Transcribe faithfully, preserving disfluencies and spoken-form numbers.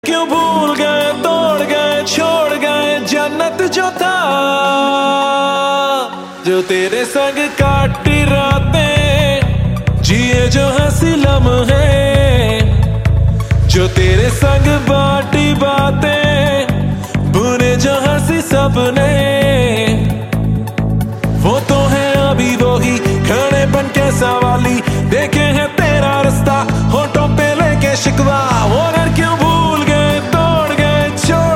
क्यों भूल गए, तोड़ गए, छोड़ गए जन्नत जो था, जो तेरे संग काटी रातें, जिए जो हंसी लम्हे, जो तेरे संग बाटी बातें, बुने जो हंसी सपने। वो तो है अभी वो ही खड़े बन के सवाली, देखे हैं